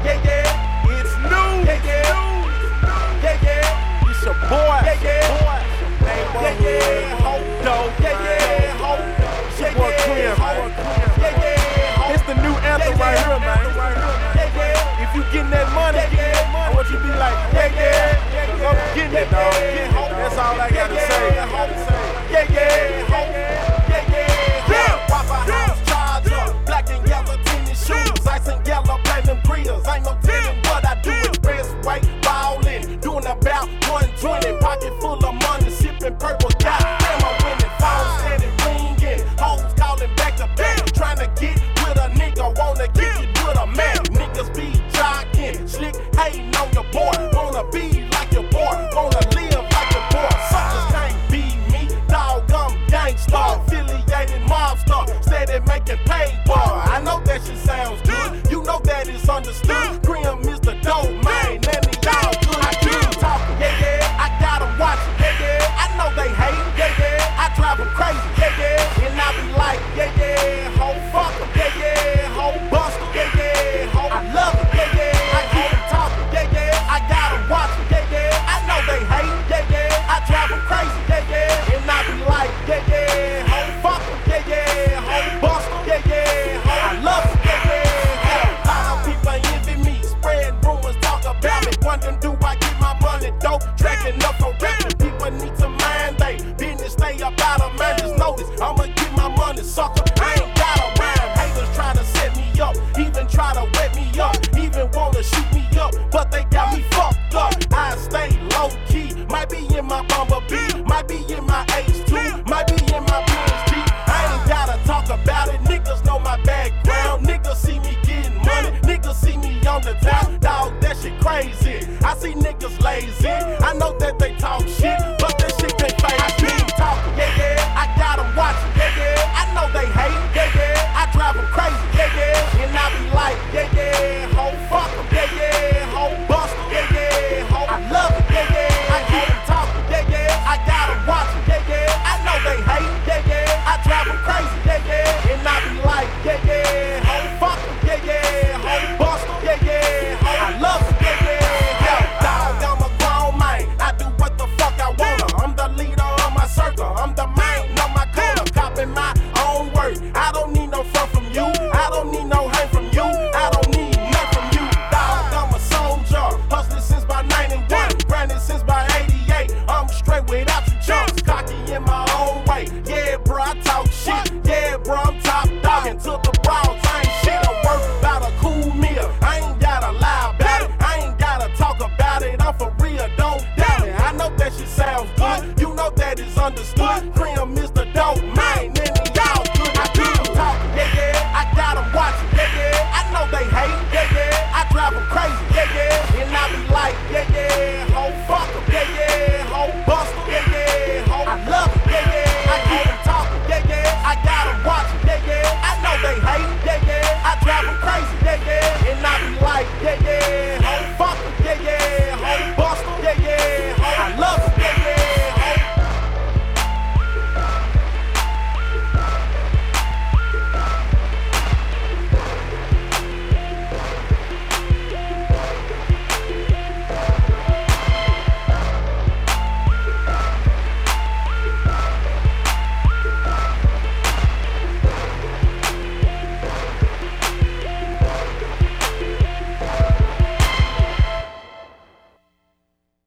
Yeah, yeah. It's new. Yeah, yeah. Yeah, yeah. It's your boy. Yeah, yeah. Yeah, yeah. Hope dope. Yeah, yeah. Hope. Yeah, yeah. Yeah, yeah. It's the new anthem right here, man. Yeah, yeah. If you getting that money, I want you to be like, yeah, yeah. I'm getting it, dog. That's all I gotta say. Yeah, yeah. Yeah, yeah. Waffle House Charger, black and yellow tennis shoes, ice and yellow platinum grills. Ain't no telling what I do expressway, ballin', doing about 120, pocket full of money, sipping purple. Goddamn, I'm winning. Phone steady ringing, hoes calling back to back, trying to get with a nigga, wanna get you with a man. Niggas be jocking, slick hating on your boy, wanna be like your boy, wanna live like your boy. Suckers can't be me, dog, I'm gangsta, affiliated mobster, steady making paper. I know that shit sounds good, you know that it's understood. Grim is the dope man, and y'all good. I keep talking, yeah, yeah, I got 'em watching, yeah, yeah, I know they hate, yeah, yeah, I drive 'em crazy, yeah, yeah, and I be like, yeah, yeah, ho, fuck 'em, yeah, yeah, ho, bust 'em, yeah, yeah, ho, I love 'em, yeah, yeah, I keep talking, yeah, yeah, I got 'em watching, yeah, yeah, I know they hate, yeah, yeah, I drive 'em crazy, yeah, yeah, and I be like, yeah, yeah, ho, fuck 'em, yeah, yeah, ho, bust 'em, yeah, yeah, ho, I love 'em, yeah, yeah, ho. A lot of people envy me, spread rumors, talk about me, wondering do I get my money dope, tracking up for rapping. People need to mind they business, stay up out of man. Just notice, I'ma get my money, sucker. I ain't got a rhyme. Haters try to set me up, even try to wet me up, even wanna shoot me up, but they got me fucked up. I stay low key, might be in my Bumblebee, might be in my H2, might be in my PSG. I ain't gotta talk about it, niggas know my background. Niggas see me getting money, niggas see me on the town. Dog, that shit crazy. I see niggas lazy, I know that they talk shit,